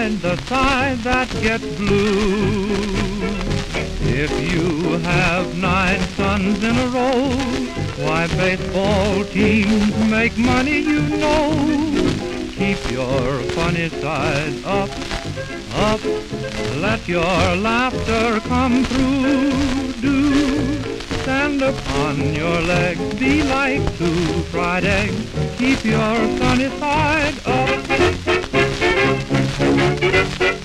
the side that gets blue. If you have 9 sons in a row, why baseball teams make money, you know. Keep your funny side up, up, let your laughter come through. Do stand upon your legs, be like 2 fried eggs. Keep your sunny side up.